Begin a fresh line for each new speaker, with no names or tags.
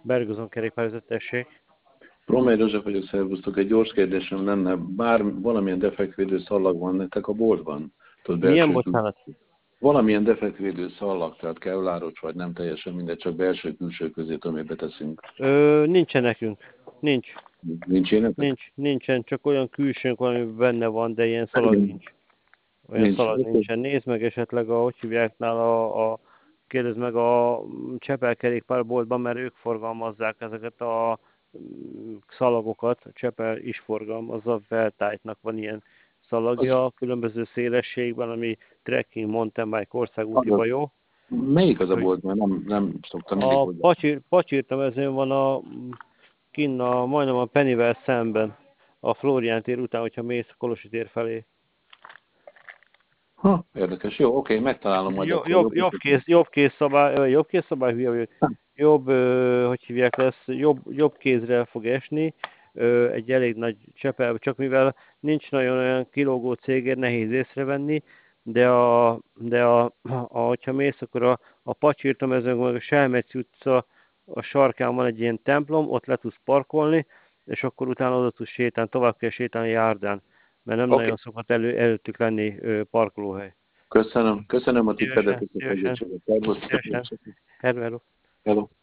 Bergozon kerékpározat, tessék.
Romai József vagyok, szervusztok. Egy gyors kérdésem lenne, valamilyen defektvédő szallag van nektek a boltban? Tudod,
Milyen,
belső
bocsánat?
valamilyen defektvédő szallag, tehát kevláros vagy nem teljesen mindegy, csak belső-külső közé, amit beteszünk.
Nincsen nekünk. Nincs.
Nincs énetek?
Nincsen, csak olyan külsőnk van, ami benne van, de ilyen szalag nincs. Olyan
Nincs.
szalag nincsen. Nézd meg esetleg, hogy hívják nála kérdezd meg a Csepel kerékpárboltban, mert ők forgalmazzák ezeket a szalagokat. A Csepel is forgalmazza, Veltite-nak van ilyen szalagja, különböző szélességben, ami trekking, mountain bike, országútiba jó.
Melyik az a bolt? Mert nem szoktam mindig
A
hozzá.
Pacsirta mezőn van majdnem a Pennyvel szemben, a Flórián tér után, hogyha mész a Kolosi tér felé.
Ha, érdekes. Jó, oké, megtalálom majd akkor.
Jobb kézszabály, hülye vagyok. Hogy hívják, lesz, jobb kézre fog esni, egy elég nagy Csepel, csak mivel nincs nagyon olyan kilógó cégért, nehéz észrevenni, hogyha mész, akkor a Pacsirta mezőn, meg a Selmeci utca a sarkán van egy ilyen templom, ott le tudsz parkolni, és akkor utána oda tudsz sétálni, tovább kell sétálni Járdán, mert nem
Oké,
nagyon szokott előttük lenni parkolóhely.
köszönöm a tippedet
Szívesen,
és a
szívesen,
segítséget. Szervusz.
szívesen. Hello.
Hello.